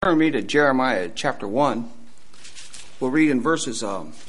Turn me to Jeremiah chapter 1. We'll read in verses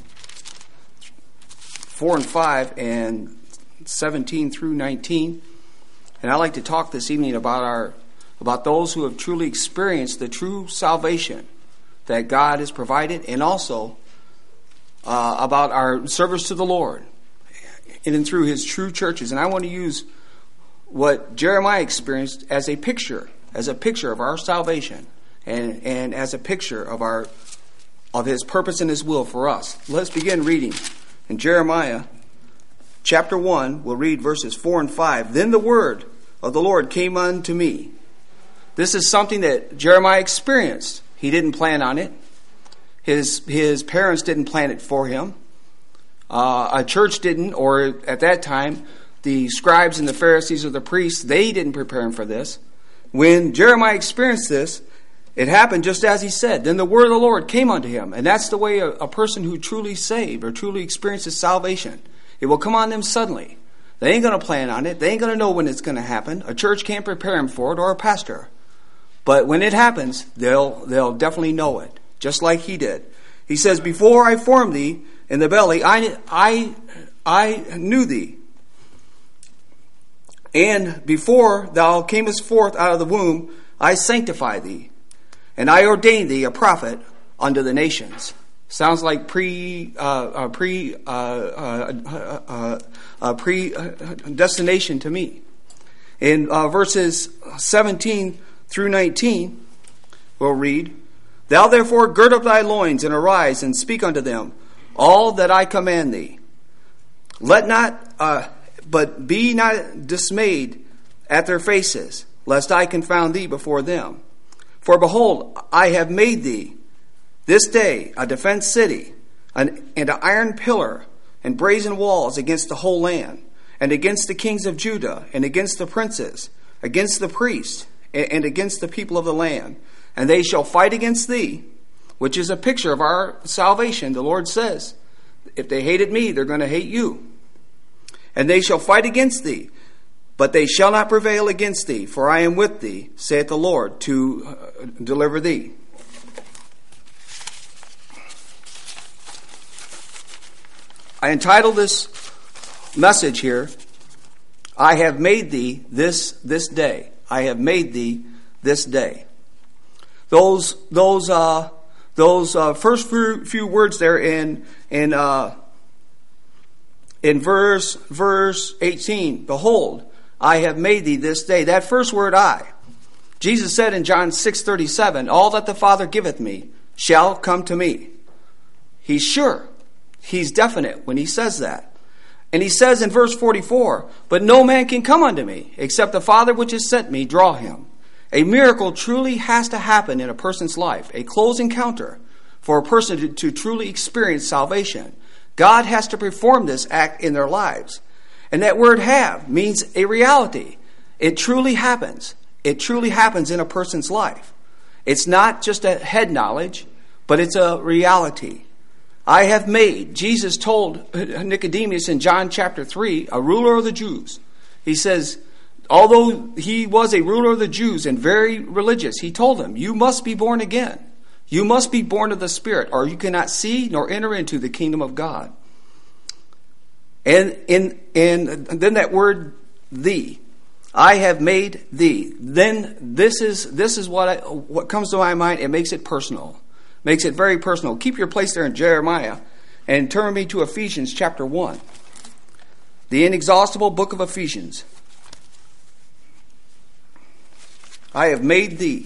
4 and 5 and 17 through 19. And I'd like to talk this evening about those who have truly experienced the true salvation that God has provided, and also about our service to the Lord in and through His true churches. And I want to use what Jeremiah experienced as a picture of our salvation. And as a picture of His purpose and His will for us. Let's begin reading. In Jeremiah chapter 1, we'll read verses 4 and 5. Then the word of the Lord came unto me. This is something that Jeremiah experienced. He didn't plan on it. His parents didn't plan it for him. A church didn't, or at that time, the scribes and the Pharisees or the priests, they didn't prepare him for this. When Jeremiah experienced this, it happened just as he said. Then the word of the Lord came unto him. And that's the way a person who truly saved or truly experiences salvation. It will come on them suddenly. They ain't going to plan on it. They ain't going to know when it's going to happen. A church can't prepare them for it, or a pastor. But when it happens, they'll definitely know it, just like he did. He says, before I formed thee in the belly, I knew thee. And before thou camest forth out of the womb, I sanctified thee. And I ordained thee a prophet unto the nations. Sounds like predestination to me. In verses 17 through 19, we'll read, Thou therefore gird up thy loins, and arise, and speak unto them all that I command thee. Let not, but be not dismayed at their faces, lest I confound thee before them. For behold, I have made thee this day a defense city, and an iron pillar, and brazen walls against the whole land, and against the kings of Judah, and against the princes, against the priests, and against the people of the land. And they shall fight against thee, which is a picture of our salvation. The Lord says, if they hated me, they're going to hate you. And they shall fight against thee, but they shall not prevail against thee, for I am with thee, saith the Lord, to deliver thee. I entitled this message here, I have made thee this day. I have made thee this day. Those first few words there in verse 18, behold, I have made thee this day. That first word, I. Jesus said in John 6:37, all that the Father giveth me shall come to me. He's sure. He's definite when he says that. And he says in verse 44, but no man can come unto me, except the Father which has sent me draw him. A miracle truly has to happen in a person's life, a close encounter for a person to truly experience salvation. God has to perform this act in their lives. And that word have means a reality. It truly happens. It truly happens in a person's life. It's not just a head knowledge, but it's a reality. I have made, Jesus told Nicodemus in John chapter 3, a ruler of the Jews. He says, although he was a ruler of the Jews and very religious, he told them, you must be born again. You must be born of the Spirit, or you cannot see nor enter into the kingdom of God. And then that word, thee, I have made thee. Then this is what comes to my mind. It makes it personal, makes it very personal. Keep your place there in Jeremiah, and turn me to Ephesians chapter 1, the inexhaustible book of Ephesians. I have made thee.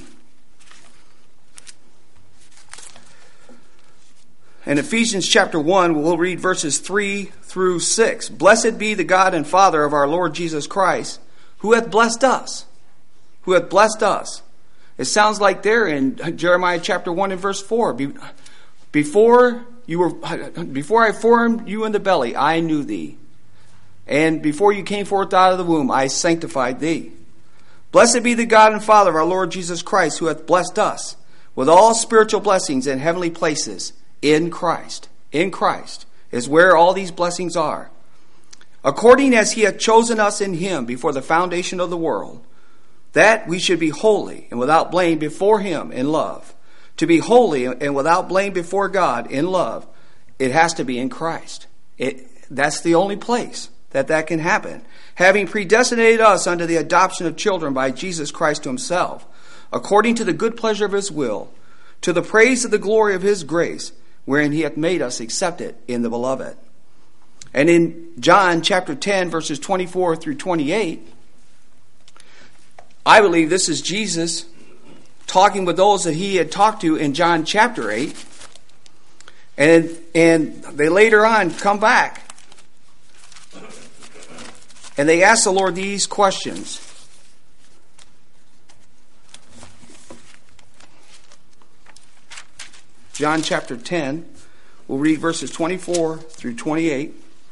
In Ephesians chapter 1, we'll read verses 3 through 6. Blessed be the God and Father of our Lord Jesus Christ, who hath blessed us. Who hath blessed us. It sounds like there in Jeremiah chapter 1 and verse 4. Before I formed you in the belly, I knew thee. And before you came forth out of the womb, I sanctified thee. Blessed be the God and Father of our Lord Jesus Christ, who hath blessed us with all spiritual blessings in heavenly places in Christ. In Christ is where all these blessings are. According as he hath chosen us in him before the foundation of the world, that we should be holy and without blame before him in love, To be holy and without blame before God in love, it has to be in Christ. That's the only place that can happen. Having predestinated us unto the adoption of children by Jesus Christ to himself, according to the good pleasure of his will, to the praise of the glory of his grace, wherein he hath made us accepted in the beloved. And in John chapter 10, verses 24 through 28, I believe this is Jesus talking with those that he had talked to in John chapter 8. And they later on come back. And they ask the Lord these questions. John chapter 10, we'll read verses 24 through 28.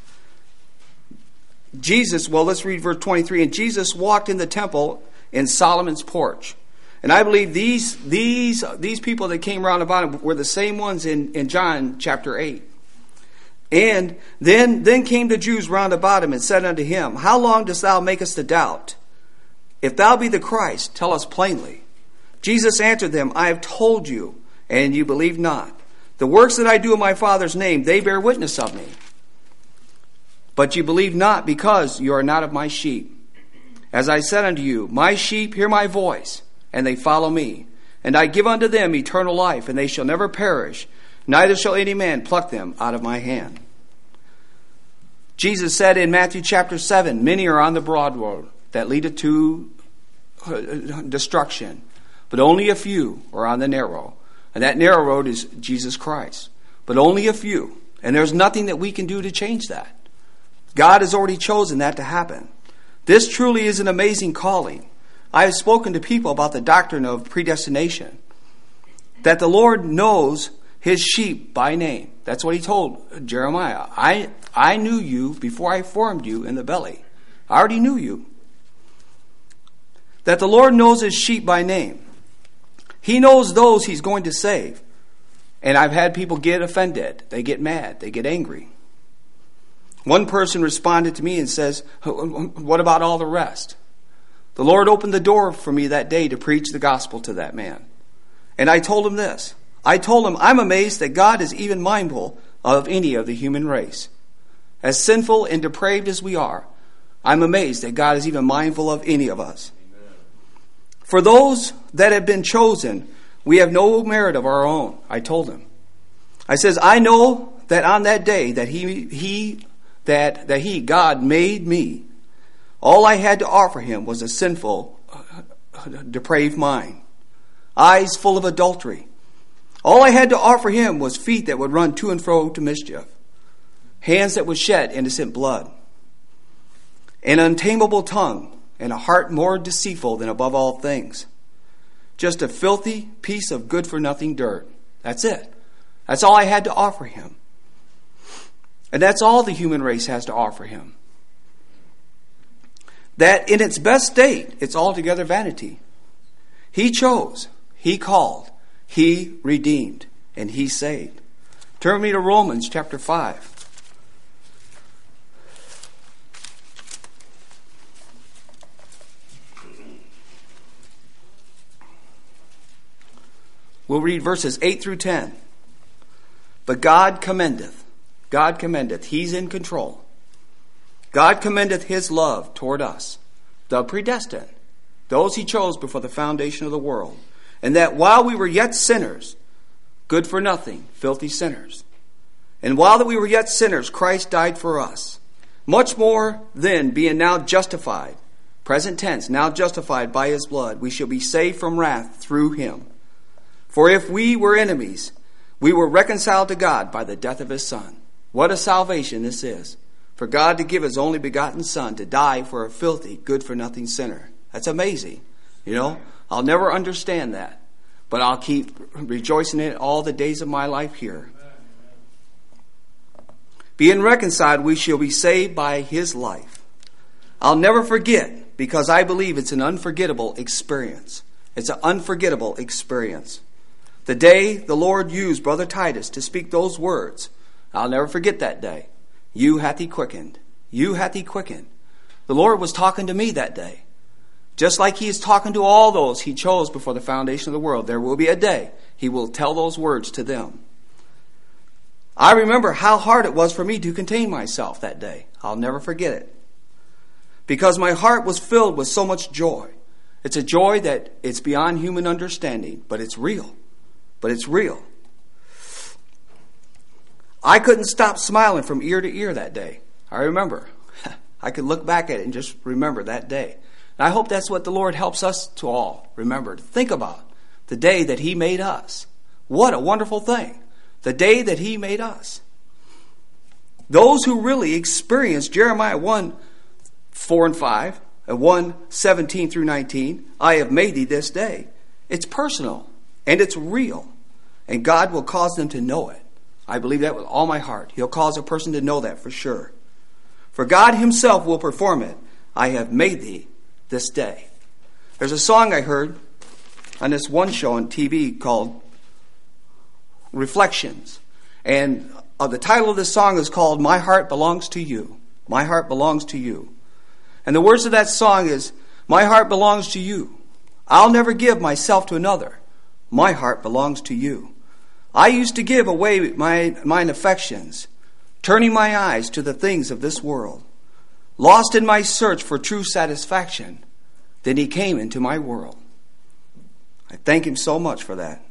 Let's read verse 23. And Jesus walked in the temple in Solomon's porch. And I believe these people that came round about him were the same ones in John chapter 8. And then came the Jews round about him and said unto him, How long dost thou make us to doubt? If thou be the Christ, tell us plainly. Jesus answered them, I have told you, and you believe not. The works that I do in my Father's name, they bear witness of me. But you believe not, because you are not of my sheep. As I said unto you, my sheep hear my voice, and they follow me. And I give unto them eternal life, and they shall never perish, neither shall any man pluck them out of my hand. Jesus said in Matthew chapter 7, Many are on the broad road that leadeth to destruction, but only a few are on the narrow. And that narrow road is Jesus Christ. But only a few. And there's nothing that we can do to change that. God has already chosen that to happen. This truly is an amazing calling. I have spoken to people about the doctrine of predestination. That the Lord knows his sheep by name. That's what he told Jeremiah. I knew you before I formed you in the belly. I already knew you. That the Lord knows his sheep by name. He knows those he's going to save. And I've had people get offended. They get mad. They get angry. One person responded to me and says, What about all the rest? The Lord opened the door for me that day to preach the gospel to that man. And I told him this. I told him, I'm amazed that God is even mindful of any of the human race. As sinful and depraved as we are, I'm amazed that God is even mindful of any of us. Amen. For those that have been chosen, we have no merit of our own, I told him. I says, I know that on that day that God made me, all I had to offer him was a sinful, depraved mind, eyes full of adultery. All I had to offer him was feet that would run to and fro to mischief, hands that would shed innocent blood, an untamable tongue, and a heart more deceitful than above all things. Just a filthy piece of good-for-nothing dirt. That's it. That's all I had to offer him. And that's all the human race has to offer him. That in its best state, it's altogether vanity. He chose, he called, he redeemed, and he saved. Turn me to Romans chapter 5. We'll read verses 8 through 10. But God commendeth. He's in control. God commendeth his love toward us, the predestined, those he chose before the foundation of the world, and that while we were yet sinners, good for nothing, filthy sinners, and while that we were yet sinners, Christ died for us. Much more then, being now justified, present tense, now justified by his blood, we shall be saved from wrath through him. For if we were enemies, we were reconciled to God by the death of his Son. What a salvation this is. For God to give his only begotten Son to die for a filthy, good-for-nothing sinner. That's amazing. I'll never understand that. But I'll keep rejoicing in it all the days of my life here. Being reconciled, we shall be saved by his life. I'll never forget, because I believe it's an unforgettable experience. It's an unforgettable experience. The day the Lord used Brother Titus to speak those words, I'll never forget that day. You hath he quickened. You hath he quickened. The Lord was talking to me that day. Just like he is talking to all those he chose before the foundation of the world, there will be a day he will tell those words to them. I remember how hard it was for me to contain myself that day. I'll never forget it. Because my heart was filled with so much joy. It's a joy that it's beyond human understanding, but it's real. But it's real. I couldn't stop smiling from ear to ear that day. I remember. I could look back at it and just remember that day. And I hope that's what the Lord helps us to all remember, to think about the day that he made us. What a wonderful thing. The day that he made us. Those who really experience Jeremiah 1:4-5, and 1:17 through 19, I have made thee this day. It's personal and it's real. And God will cause them to know it. I believe that with all my heart. He'll cause a person to know that for sure. For God himself will perform it. I have made thee this day. There's a song I heard on this one show on TV called Reflections. And the title of this song is called My Heart Belongs to You. My heart belongs to you. And the words of that song is, my heart belongs to you. I'll never give myself to another. My heart belongs to you. I used to give away mine affections, turning my eyes to the things of this world. Lost in my search for true satisfaction, then he came into my world. I thank him so much for that.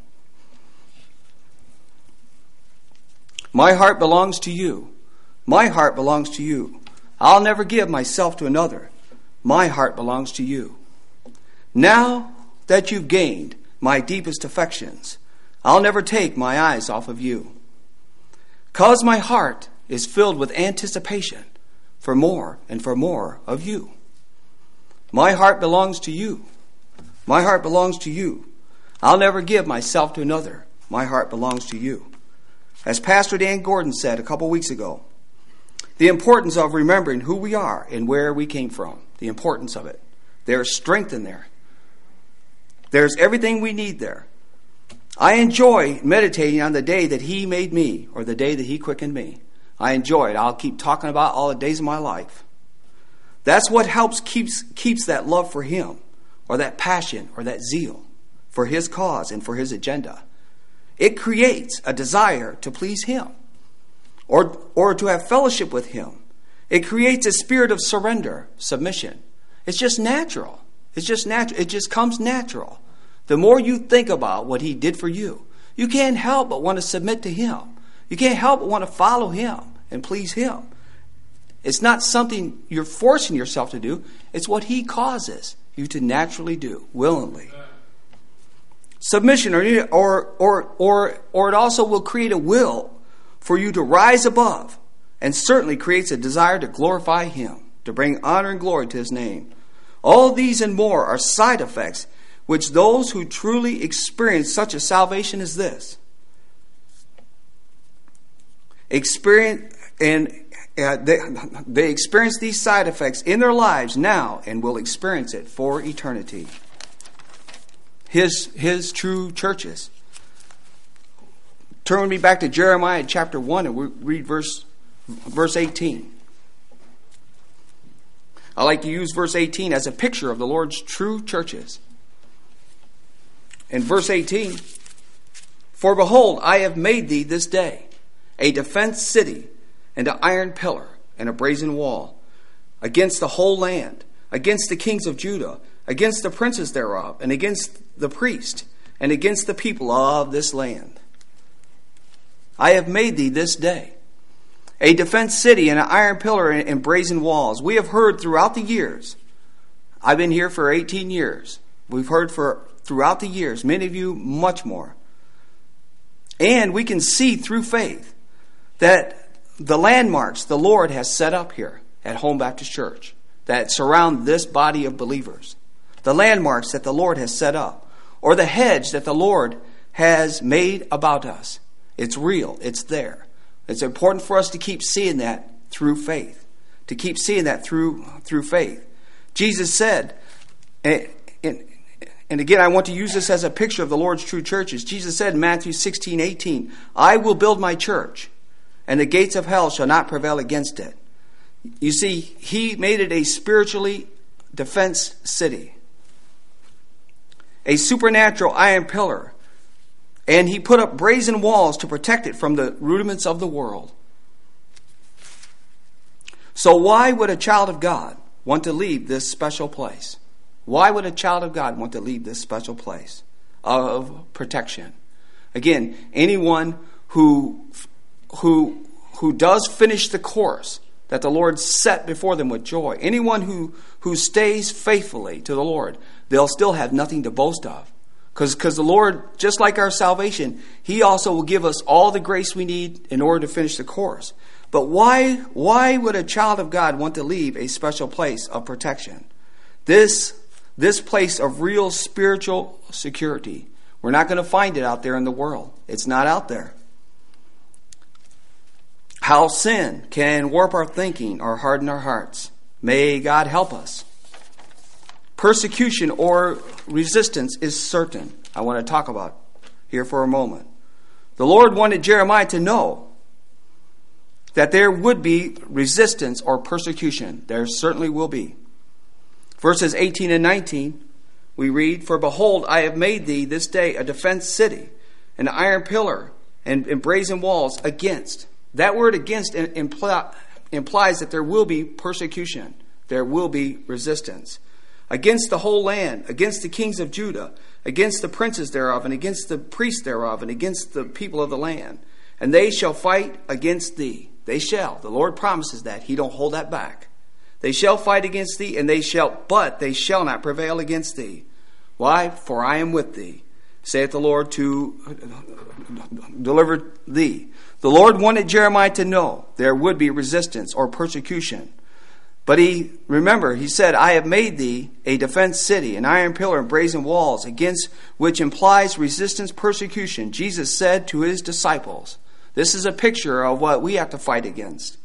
My heart belongs to you. My heart belongs to you. I'll never give myself to another. My heart belongs to you. Now that you've gained my deepest affections, I'll never take my eyes off of you. 'Cause my heart is filled with anticipation for more and for more of you. My heart belongs to you. My heart belongs to you. I'll never give myself to another. My heart belongs to you. As Pastor Dan Gordon said a couple weeks ago, the importance of remembering who we are and where we came from. The importance of it. There's strength in there. There's everything we need there. I enjoy meditating on the day that he made me, or the day that he quickened me. I enjoy it. I'll keep talking about all the days of my life. That's what helps keeps that love for him, or that passion, or that zeal for his cause and for his agenda. It creates a desire to please him, or to have fellowship with him. It creates a spirit of surrender, submission. It's just natural. It's just natural. It just comes natural. The more you think about what he did for you, you can't help but want to submit to him. You can't help but want to follow him and please him. It's not something you're forcing yourself to do. It's what he causes you to naturally do, willingly. Submission, or it also will create a will for you to rise above, and certainly creates a desire to glorify him, to bring honor and glory to his name. All these and more are side effects which those who truly experience such a salvation as this experience, and they experience these side effects in their lives now and will experience it for eternity. His true churches. Turn with me back to Jeremiah chapter 1 and we read verse 18. I like to use verse 18 as a picture of the Lord's true churches. In verse 18, for behold, I have made thee this day a defense city, and an iron pillar, and a brazen wall, against the whole land, against the kings of Judah, against the princes thereof, and against the priest, and against the people of this land. I have made thee this day a defense city, and an iron pillar, and brazen walls. We have heard throughout the years. I've been here for 18 years. We've heard throughout the years, many of you much more. And we can see through faith that the landmarks the Lord has set up here at Home Baptist Church that surround this body of believers, the landmarks that the Lord has set up, or the hedge that the Lord has made about us, it's real, it's there. It's important for us to keep seeing that through faith, to keep seeing that through faith. Jesus said, and again, I want to use this as a picture of the Lord's true churches. Jesus said in Matthew 16:18, I will build my church, and the gates of hell shall not prevail against it. You see, he made it a spiritually defense city. a supernatural iron pillar. And he put up brazen walls to protect it from the rudiments of the world. So why would a child of God want to leave this special place? Why would a child of God want to leave this special place of protection? Again, anyone who does finish the course that the Lord set before them with joy, anyone who stays faithfully to the Lord, they'll still have nothing to boast of. Because the Lord, just like our salvation, He also will give us all the grace we need in order to finish the course. But why would a child of God want to leave a special place of protection? This place of real spiritual security. We're not going to find it out there in the world. It's not out there. How sin can warp our thinking or harden our hearts. May God help us. Persecution or resistance is certain. I want to talk about here for a moment. The Lord wanted Jeremiah to know that there would be resistance or persecution. There certainly will be. Verses 18 and 19, we read, "For behold, I have made thee this day a defense city, an iron pillar, and brazen walls against." That word against implies that there will be persecution. There will be resistance. Against the whole land, against the kings of Judah, against the princes thereof, and against the priests thereof, and against the people of the land. And they shall fight against thee. They shall. The Lord promises that. He don't hold that back. They shall fight against thee, but they shall not prevail against thee. Why? For I am with thee, saith the Lord, to deliver thee. The Lord wanted Jeremiah to know there would be resistance or persecution. But he said, I have made thee a defense city, an iron pillar and brazen walls, against which implies resistance, persecution. Jesus said to his disciples, this is a picture of what we have to fight against.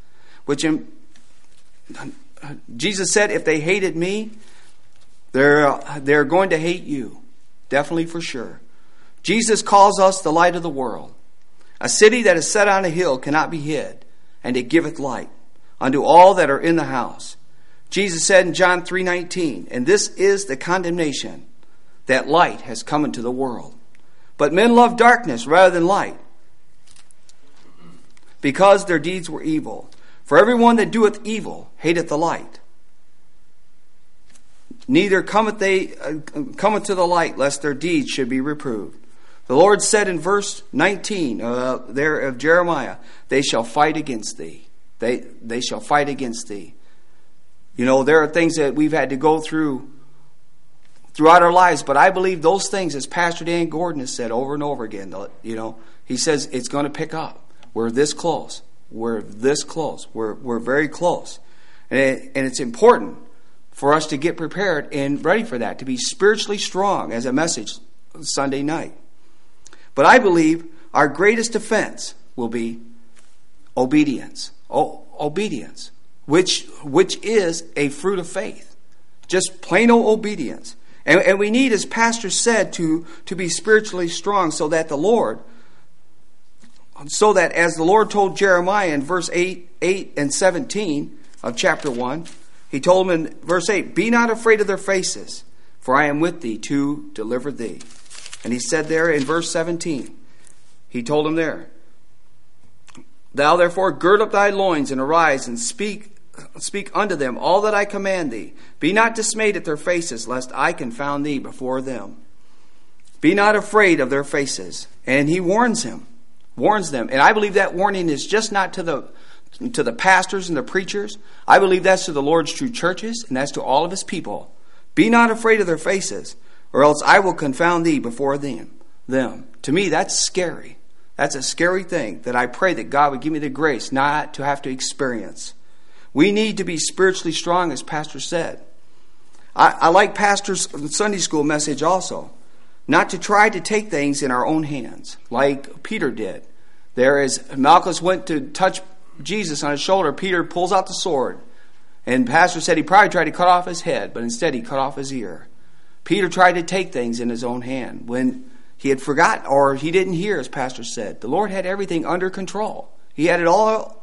Jesus said, if they hated me, they're going to hate you. Definitely for sure. Jesus calls us the light of the world. A city that is set on a hill cannot be hid, and it giveth light unto all that are in the house. Jesus said in John 3:19, and this is the condemnation, that light has come into the world. But men love darkness rather than light, because their deeds were evil. For everyone that doeth evil hateth the light, neither cometh to the light, lest their deeds should be reproved. The Lord said in verse 19 there of Jeremiah, they shall fight against thee. They shall fight against thee. You know, there are things that we've had to go through throughout our lives, but I believe those things, as Pastor Dan Gordon has said over and over again, you know, he says it's going to pick up. We're this close. We're this close. We're very close. And it's important for us to get prepared and ready for that, to be spiritually strong, as a message Sunday night. But I believe our greatest defense will be obedience. Obedience, which is a fruit of faith. Just plain old obedience. And we need, as Pastor said, to be spiritually strong, so that as the Lord told Jeremiah in verse 8 and 17 of chapter 1, he told him in verse 8, be not afraid of their faces, for I am with thee to deliver thee. And he said there in verse 17, he told him there, thou therefore gird up thy loins and arise and speak unto them all that I command thee. Be not dismayed at their faces, lest I confound thee before them. Be not afraid of their faces. And he warns them. And I believe that warning is just not to the pastors and the preachers. I believe that's to the Lord's true churches, and that's to all of his people. Be not afraid of their faces, or else I will confound thee before them. To me, that's scary. That's a scary thing that I pray that God would give me the grace not to have to experience. We need to be spiritually strong, as Pastor said. I like Pastor's Sunday school message also. Not to try to take things in our own hands, like Peter did. There, as Malchus went to touch Jesus on his shoulder, Peter pulls out the sword. And Pastor said he probably tried to cut off his head, but instead he cut off his ear. Peter tried to take things in his own hand when he had forgotten, or he didn't hear, as Pastor said. The Lord had everything under control. He had it all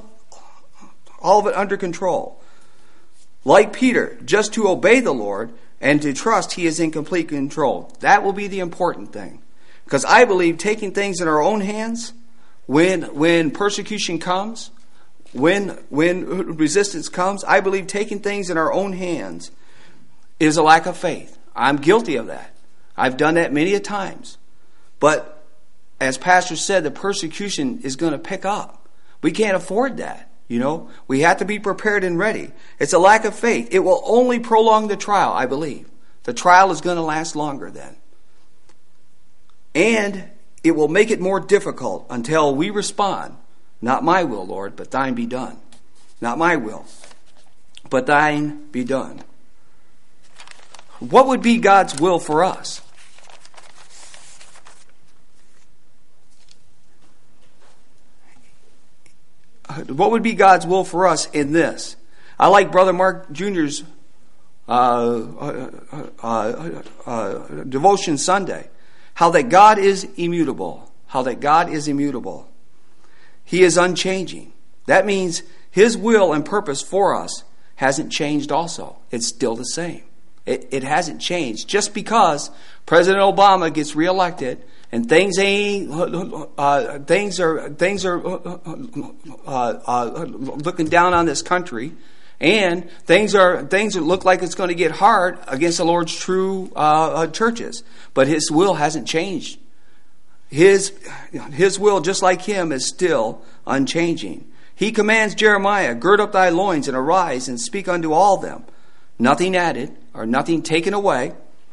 of it under control. Like Peter, just to obey the Lord and to trust He is in complete control. That will be the important thing. Because I believe taking things in our own hands, when persecution comes, when resistance comes, I believe taking things in our own hands is a lack of faith. I'm guilty of that. I've done that many a times. But as Pastor said, the persecution is going to pick up. We can't afford that. We have to be prepared and ready. It's a lack of faith. It will only prolong the trial, I believe. The trial is going to last longer then. And it will make it more difficult until we respond. Not my will, Lord, but thine be done. Not my will, but thine be done. What would be God's will for us? What would be God's will for us in this? I like Brother Mark Jr.'s devotion Sunday. How that God is immutable. How that God is immutable. He is unchanging. That means His will and purpose for us hasn't changed also. It's still the same. It hasn't changed. Just because President Obama gets reelected and things are looking down on this country, and things look like it's going to get hard against the Lord's true churches, but His will hasn't changed. His will, just like Him, is still unchanging. He commands Jeremiah, "Gird up thy loins and arise and speak unto all them." Nothing added or nothing taken away.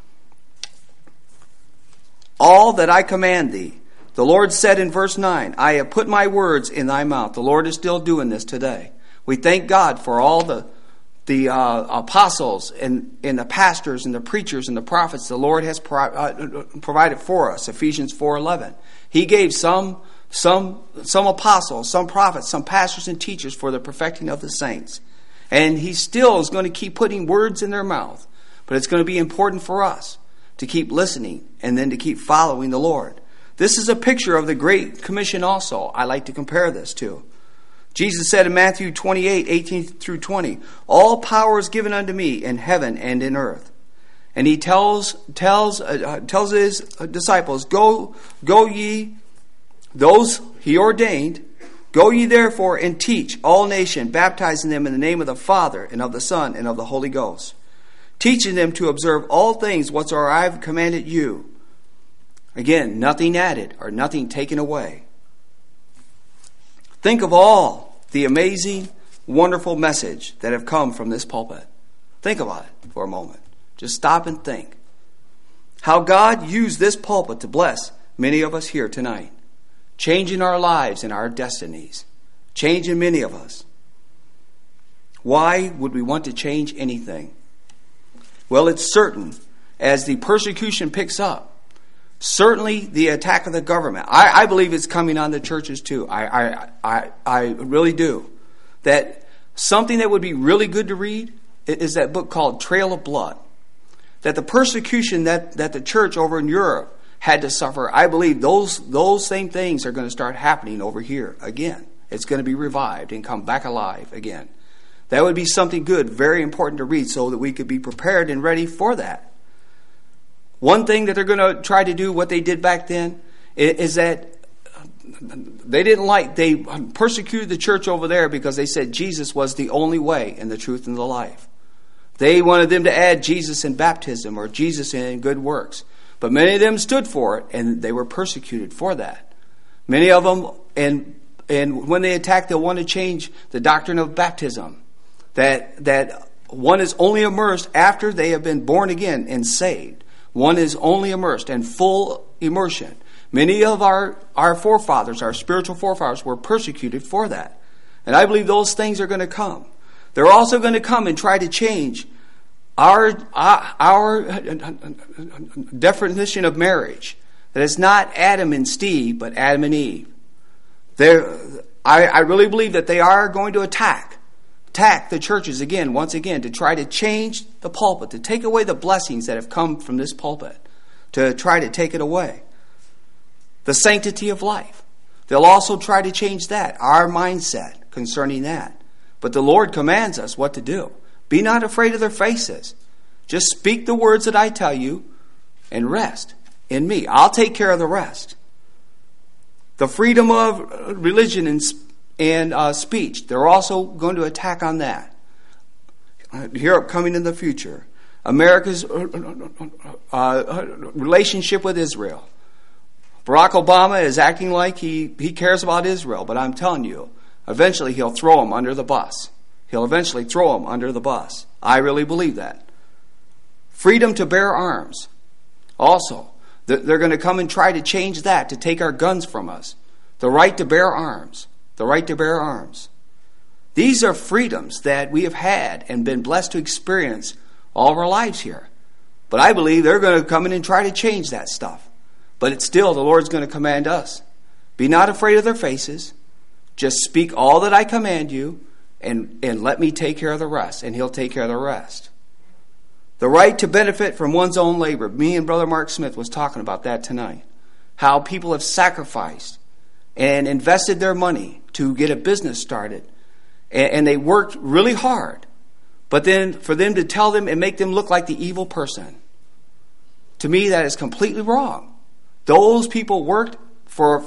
All that I command thee. The Lord said in verse 9, "I have put my words in thy mouth." The Lord is still doing this today. We thank God for all the apostles and the pastors and the preachers and the prophets the Lord has provided for us. Ephesians 4:11. He gave some apostles, some prophets, some pastors and teachers for the perfecting of the saints. And He still is going to keep putting words in their mouth. But it's going to be important for us to keep listening and then to keep following the Lord. This is a picture of the Great Commission also. I like to compare this to. Jesus said in Matthew 28:18 through 20, "All power is given unto me in heaven and in earth." And He tells His disciples, Go ye, those He ordained, go ye therefore and teach all nations, baptizing them in the name of the Father and of the Son and of the Holy Ghost, teaching them to observe all things whatsoever I have commanded you. Again, nothing added or nothing taken away. Think of all the amazing, wonderful message that have come from this pulpit. Think about it for a moment. Just stop and think. How God used this pulpit to bless many of us here tonight. Changing our lives and our destinies. Changing many of us. Why would we want to change anything? Well, it's certain, as the persecution picks up, certainly the attack of the government. I believe it's coming on the churches too. I really do. That something that would be really good to read is that book called Trail of Blood. That the persecution that the church over in Europe had to suffer, I believe those same things are going to start happening over here again. It's going to be revived and come back alive again. That would be something good, very important to read so that we could be prepared and ready for that. One thing that they're going to try to do, what they did back then, is that they persecuted the church over there because they said Jesus was the only way and the truth and the life. They wanted them to add Jesus in baptism or Jesus in good works. But many of them stood for it, and they were persecuted for that. Many of them, and when they attack, they'll want to change the doctrine of baptism. That one is only immersed after they have been born again and saved. One is only immersed in full immersion. Many of our forefathers, our spiritual forefathers, were persecuted for that. And I believe those things are going to come. They're also going to come and try to change our definition of marriage. That it's not Adam and Steve, but Adam and Eve. I really believe that they are going to attack the churches once again, to try to change the pulpit, to take away the blessings that have come from this pulpit, to try to take it away. The sanctity of life. They'll also try to change that, our mindset concerning that. But the Lord commands us what to do. Be not afraid of their faces. Just speak the words that I tell you and rest in me. I'll take care of the rest. The freedom of religion and speech, they're also going to attack on that. Here coming in the future. America's relationship with Israel. Barack Obama is acting like he cares about Israel, but I'm telling you, eventually he'll throw him under the bus. He'll eventually throw him under the bus. I really believe that. Freedom to bear arms. Also, they're going to come and try to change that, to take our guns from us. The right to bear arms. The right to bear arms. These are freedoms that we have had and been blessed to experience all of our lives here. But I believe they're going to come in and try to change that stuff. But it's still, the Lord's going to command us. Be not afraid of their faces. Just speak all that I command you, and let me take care of the rest. And He'll take care of the rest. The right to benefit from one's own labor. Me and Brother Mark Smith was talking about that tonight. How people have sacrificed and invested their money to get a business started. And they worked really hard. But then for them to tell them and make them look like the evil person, to me that is completely wrong. Those people worked for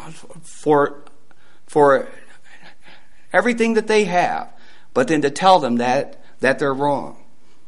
everything that they have, but then to tell them that they're wrong.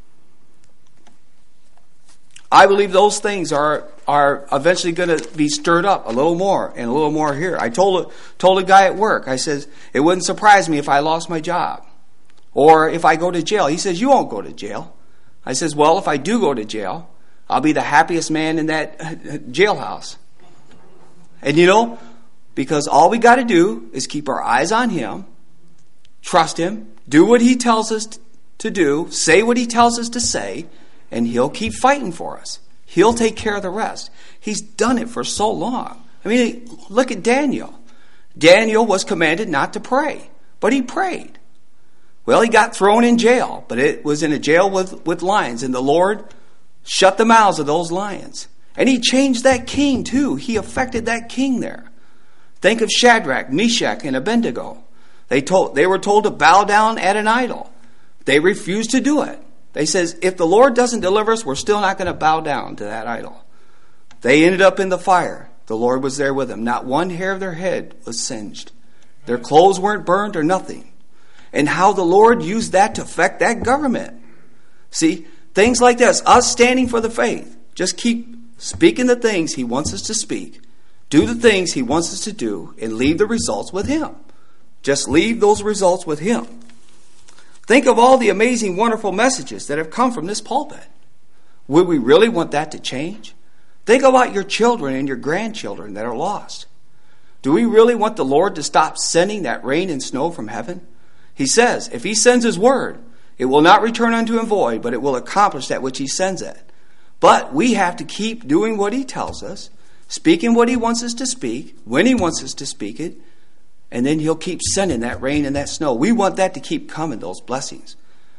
I believe those things are eventually going to be stirred up a little more and a little more here. I told a guy at work, I says, it wouldn't surprise me if I lost my job or if I go to jail. He says, you won't go to jail. I says, well, if I do go to jail, I'll be the happiest man in that jailhouse. And because all we got to do is keep our eyes on Him, trust Him, do what He tells us to do, say what He tells us to say, and He'll keep fighting for us. He'll take care of the rest. He's done it for so long. I mean, look at Daniel. Daniel was commanded not to pray, but he prayed. Well, he got thrown in jail, but it was in a jail with lions, and the Lord shut the mouths of those lions. And He changed that king too. He affected that king there. Think of Shadrach, Meshach, and Abednego. They were told to bow down at an idol. They refused to do it. They says, if the Lord doesn't deliver us, we're still not going to bow down to that idol. They ended up in the fire. The Lord was there with them. Not one hair of their head was singed. Their clothes weren't burned or nothing. And how the Lord used that to affect that government. See, things like this, us standing for the faith. Just keep speaking the things He wants us to speak. Do the things He wants us to do and leave the results with Him. Just leave those results with Him. Think of all the amazing, wonderful messages that have come from this pulpit. Would we really want that to change? Think about your children and your grandchildren that are lost. Do we really want the Lord to stop sending that rain and snow from heaven? He says, if He sends His word, it will not return unto Him void, but it will accomplish that which He sends it. But we have to keep doing what He tells us, speaking what He wants us to speak, when He wants us to speak it, and then He'll keep sending that rain and that snow. We want that to keep coming, those blessings.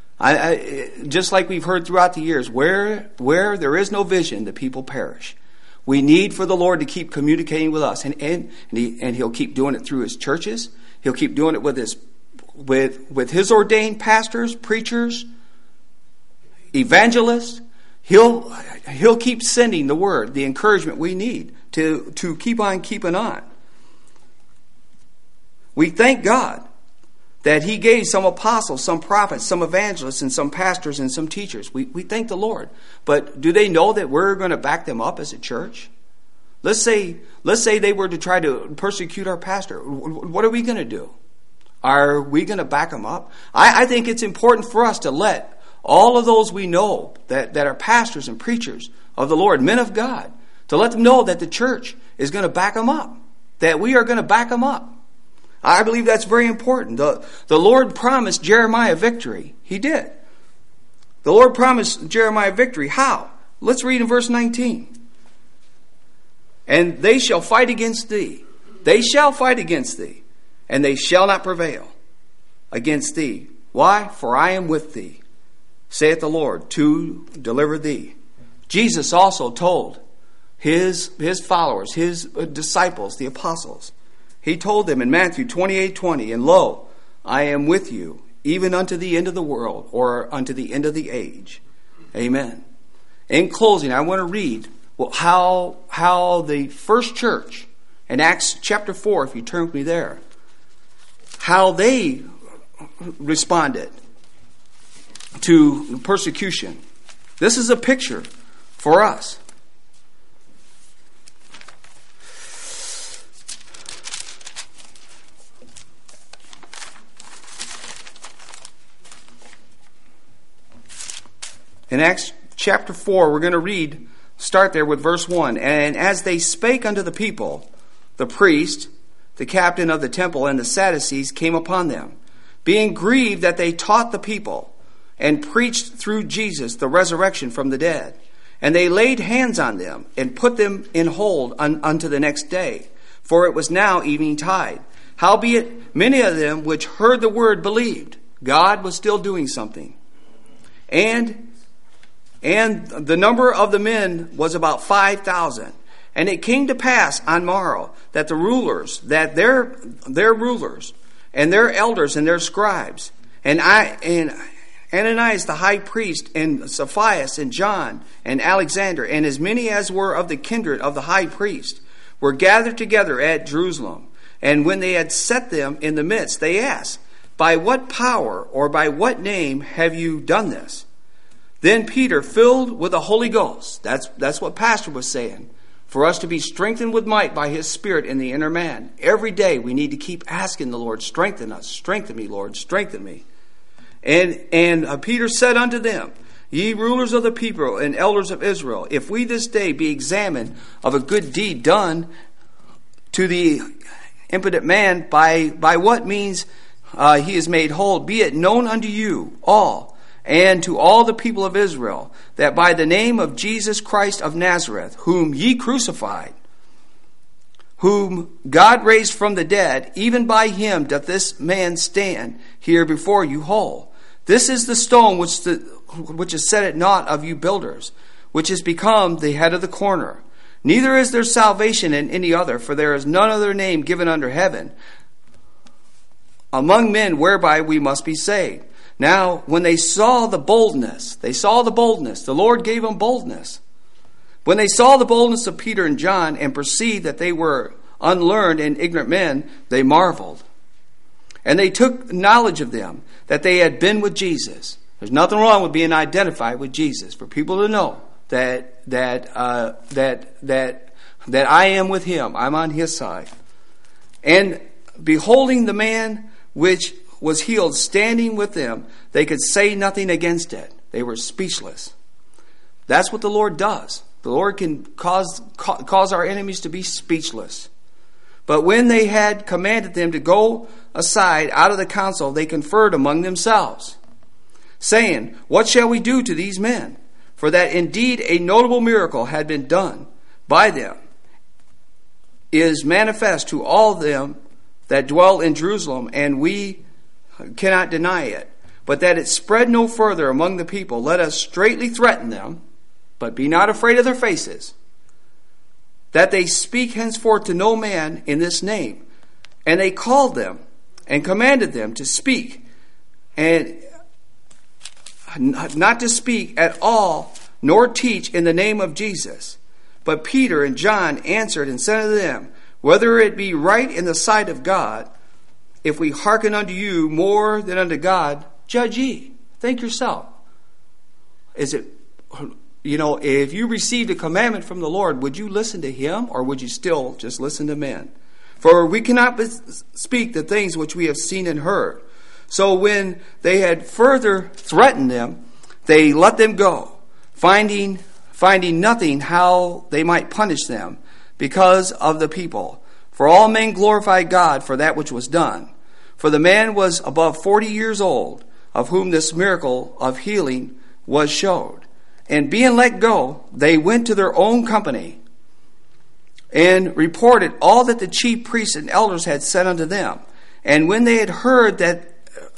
Just like we've heard throughout the years, where there is no vision, the people perish. We need for the Lord to keep communicating with us, and He'll keep doing it through His churches. He'll keep doing it with His ordained pastors, preachers, evangelists. He'll keep sending the word, the encouragement we need to keep on keeping on. We thank God that He gave some apostles, some prophets, some evangelists, and some pastors and some teachers. We thank the Lord. But do they know that we're going to back them up as a church? Let's say they were to try to persecute our pastor. What are we going to do? Are we going to back them up? I think it's important for us to let all of those we know that are pastors and preachers of the Lord, men of God, to let them know that the church is going to back them up, that we are going to back them up. I believe that's very important. The Lord promised Jeremiah victory. He did. The Lord promised Jeremiah victory. How? Let's read in verse 19. And they shall fight against thee. They shall fight against thee. And they shall not prevail against thee. Why? For I am with thee, saith the Lord, to deliver thee. Jesus also told his followers, His disciples, the apostles, He told them in Matthew 28:20, and lo, I am with you, even unto the end of the world, or unto the end of the age. Amen. In closing, I want to read how the first church in Acts chapter 4, if you turn with me there, how they responded to persecution. This is a picture for us. In Acts chapter 4, we're going to start there with verse 1. And as they spake unto the people, the priest, the captain of the temple, and the Sadducees came upon them, being grieved that they taught the people, and preached through Jesus the resurrection from the dead. And they laid hands on them, and put them in hold unto the next day, for it was now evening tide. Howbeit many of them which heard the word believed. God was still doing something. And the number of the men was about 5,000. And it came to pass on morrow that the rulers, that their rulers, and their elders and their scribes, and Ananias the high priest, and Saphias, and John, and Alexander, and as many as were of the kindred of the high priest, were gathered together at Jerusalem. And when they had set them in the midst, they asked, By what power or by what name have you done this? Then Peter, filled with the Holy Ghost, that's what Pastor was saying, for us to be strengthened with might by His Spirit in the inner man. Every day we need to keep asking the Lord, strengthen us, strengthen me, Lord, strengthen me. And Peter said unto them, Ye rulers of the people and elders of Israel, if we this day be examined of a good deed done to the impotent man, by what means he is made whole, be it known unto you all, and to all the people of Israel, that by the name of Jesus Christ of Nazareth, whom ye crucified, whom God raised from the dead, even by Him doth this man stand here before you whole. This is the stone which is set at naught of you builders, which is become the head of the corner. Neither is there salvation in any other, for there is none other name given under heaven among men whereby we must be saved. Now, when they saw the boldness, the Lord gave them boldness. When they saw the boldness of Peter and John and perceived that they were unlearned and ignorant men, they marveled. And they took knowledge of them, that they had been with Jesus. There's nothing wrong with being identified with Jesus. For people to know that I am with Him, I'm on His side. And beholding the man which was healed standing with them, they could say nothing against it. They were speechless. That's what the Lord does. The Lord can cause our enemies to be speechless. But when they had commanded them to go aside out of the council, they conferred among themselves, saying, What shall we do to these men? For that indeed a notable miracle had been done by them, is manifest to all them that dwell in Jerusalem, and we cannot deny it. But that it spread no further among the people, let us straitly threaten them, but be not afraid of their faces, that they speak henceforth to no man in this name. And they called them and commanded them to speak, and not to speak at all, nor teach in the name of Jesus. But Peter and John answered and said unto them, Whether it be right in the sight of God, if we hearken unto you more than unto God, judge ye. Think yourself. Is it, if you received a commandment from the Lord, would you listen to Him, or would you still just listen to men? For we cannot speak the things which we have seen and heard. So when they had further threatened them, they let them go, finding nothing how they might punish them because of the people. For all men glorified God for that which was done. For the man was above 40 years old, of whom this miracle of healing was showed. And being let go, they went to their own company, and reported all that the chief priests and elders had said unto them. And when they had heard that,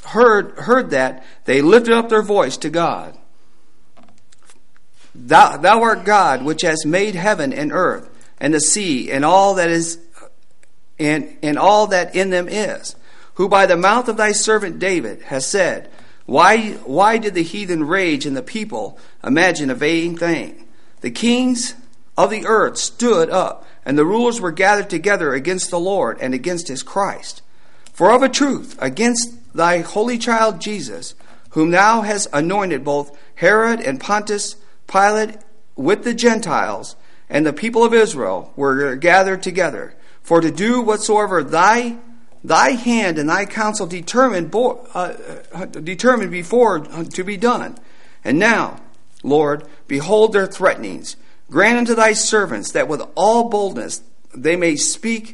they lifted up their voice to God. Thou art God, which hast made heaven and earth, and the sea, and all that is, and all that in them is, who by the mouth of thy servant David has said, Why did the heathen rage and the people imagine a vain thing? The kings of the earth stood up, and the rulers were gathered together against the Lord and against his Christ. For of a truth, against thy holy child Jesus, whom thou hast anointed, both Herod and Pontius Pilate with the Gentiles and the people of Israel were gathered together, for to do whatsoever thy hand and thy counsel determined before to be done. And now, Lord, behold their threatenings. Grant unto thy servants that with all boldness they may speak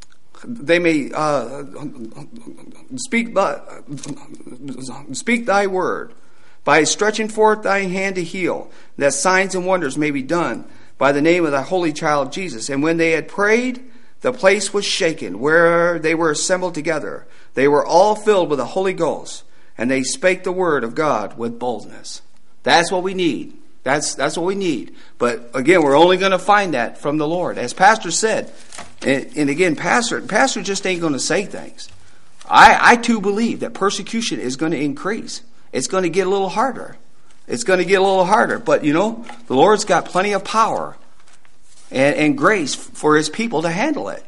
thy word, by stretching forth thy hand to heal, that signs and wonders may be done by the name of thy holy child Jesus. And when they had prayed, the place was shaken, where they were assembled together. They were all filled with the Holy Ghost, and they spake the word of God with boldness. That's what we need. That's what we need. But again, we're only going to find that from the Lord. As Pastor said, and again, Pastor just ain't going to say things. I too believe that persecution is going to increase. It's going to get a little harder. But the Lord's got plenty of power and grace for his people to handle it,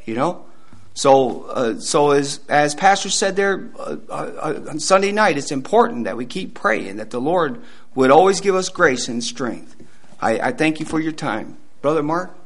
So as Pastor said there on Sunday night, it's important that we keep praying that the Lord would always give us grace and strength. I thank you for your time. Brother Mark?